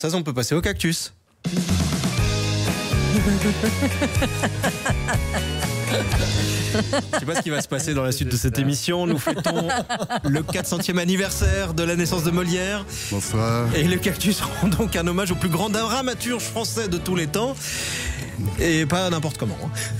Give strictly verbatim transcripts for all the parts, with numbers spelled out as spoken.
Ça, on peut passer au cactus. Je sais pas ce qui va se passer dans la suite de cette émission. Nous fêtons le quatre centième anniversaire de la naissance de Molière. Bonsoir. Et le cactus rend donc un hommage au plus grand dramaturge français de tous les temps. Et pas n'importe comment.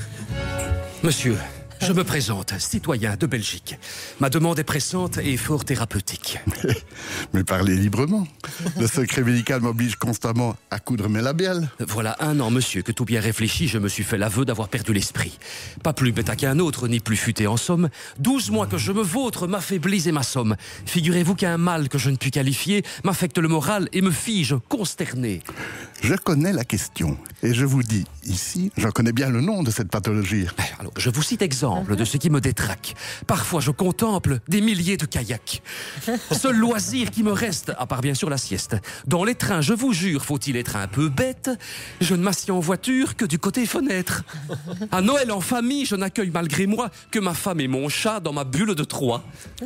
Monsieur, je me présente, citoyen de Belgique. Ma demande est pressante et fort thérapeutique. Mais, mais parlez librement. Le secret médical m'oblige constamment à coudre mes labiales. Voilà un an, monsieur, que tout bien réfléchi, je me suis fait l'aveu d'avoir perdu l'esprit. Pas plus bêta qu'un autre, ni plus futé en somme. Douze mois que je me vautre, m'affaiblise et m'assomme. Figurez-vous qu'un mal que je ne puis qualifier m'affecte le moral et me fige consterné. Je connais la question. Et je vous dis, ici, j'en connais bien le nom de cette pathologie. Alors, je vous cite exemple de ce qui me détraque. Parfois, je contemple des milliers de kayaks. Seul loisir qui me reste, à part bien sûr la sieste. Dans les trains, je vous jure, faut-il être un peu bête, je ne m'assieds en voiture que du côté fenêtre. À Noël en famille, je n'accueille malgré moi que ma femme et mon chat dans ma bulle de Troie.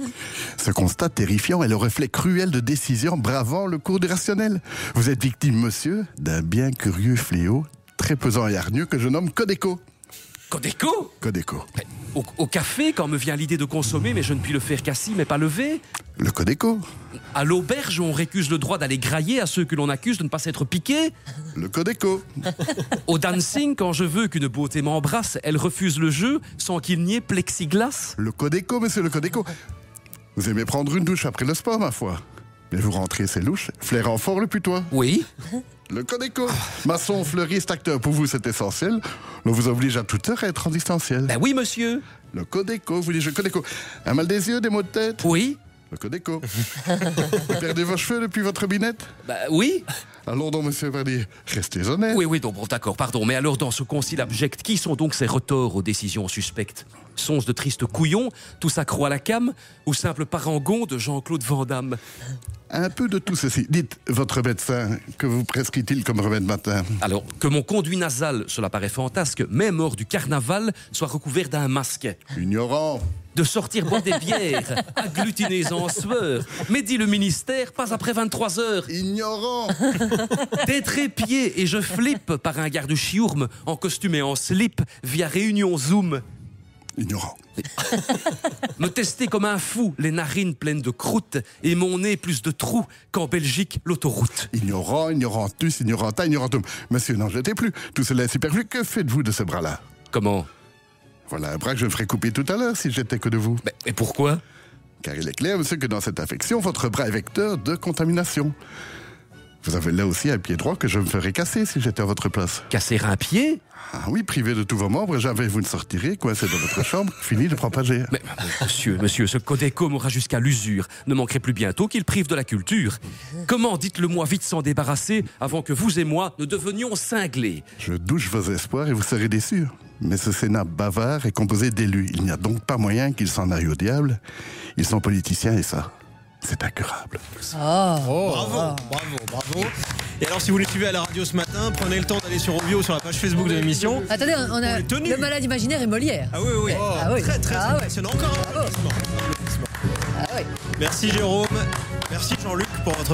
Ce constat terrifiant est le reflet cruel de décisions bravant le cours du rationnel. Vous êtes victime, monsieur, d'un bien curieux fléau, très pesant et hargneux que je nomme Codeco. Codeco ? Codeco. Au, au café, quand me vient l'idée de consommer, mais je ne puis le faire qu'assis, mais pas levé. Le Codeco. À l'auberge, on récuse le droit d'aller grailler à ceux que l'on accuse de ne pas s'être piqués. Le Codeco. Au dancing, quand je veux qu'une beauté m'embrasse, elle refuse le jeu sans qu'il n'y ait plexiglas. Le Codeco, monsieur le Codeco. Vous aimez prendre une douche après le sport, ma foi. Mais vous rentrez ces louches, flairant fort le putois. Oui. Le Codeco. Maçon, fleuriste, acteur, pour vous c'est essentiel. On vous oblige à toute heure à être en distanciel. Ben oui, monsieur. Le Codeco, vous dites le Codeco. Un mal des yeux, des maux de tête. Oui. Le Codeco. Vous perdez vos cheveux depuis votre binette. Ben oui. Allons donc, monsieur Verdier, restez honnête. Oui, oui, donc bon, d'accord, pardon. Mais alors, dans ce concile abject, qui sont donc ces retors aux décisions suspectes? Sont-ce de tristes couillons, tous accros à la came, ou simples parangons de Jean-Claude Van Damme? Un peu de tout ceci. Dites, votre médecin, que vous prescrit-il comme remède matin? Alors, que mon conduit nasal, cela paraît fantasque, même hors du carnaval, soit recouvert d'un masque. Ignorant. De sortir boire des bières, agglutinés en sueur. Mais dit le ministère, pas après vingt-trois heures. Ignorant. D'être épié et je flippe par un garde chiourme en costume et en slip via réunion Zoom. Ignorant. Me tester comme un fou, les narines pleines de croûte et mon nez plus de trous qu'en Belgique l'autoroute. Ignorant, ignorantus, ignoranta, ignorantum. Monsieur, n'en jetez plus. Tout cela est superflu. Que faites-vous de ce bras-là? Comment? Voilà un bras que je me ferais couper tout à l'heure si j'étais que de vous. Mais, et pourquoi? Car il est clair, monsieur, que dans cette affection, votre bras est vecteur de contamination. Vous avez là aussi un pied droit que je me ferais casser si j'étais à votre place. Casser un pied? Ah oui, privé de tous vos membres, jamais vous ne sortirez, coincé dans votre chambre, fini de propager. Mais, monsieur, monsieur, ce Codeco m'aura jusqu'à l'usure. Ne manquerait plus bientôt qu'il prive de la culture. Comment, dites-le-moi vite s'en débarrasser, avant que vous et moi ne devenions cinglés? Je douche vos espoirs et vous serez déçus. Mais ce Sénat bavard est composé d'élus. Il n'y a donc pas moyen qu'ils s'en aillent au diable. Ils sont politiciens et ça, c'est incurable. Oh, bravo, bravo, bravo. Et alors, si vous les suivez à la radio ce matin, prenez le temps d'aller sur Ovio, sur la page Facebook de l'émission. Attendez, on a le malade imaginaire et Molière. Ah oui, oui. Oh, ah oui. Très, très ah impressionnant. Oui. Encore un applaudissement. Ah oui. Merci Jérôme. Merci Jean-Luc pour votre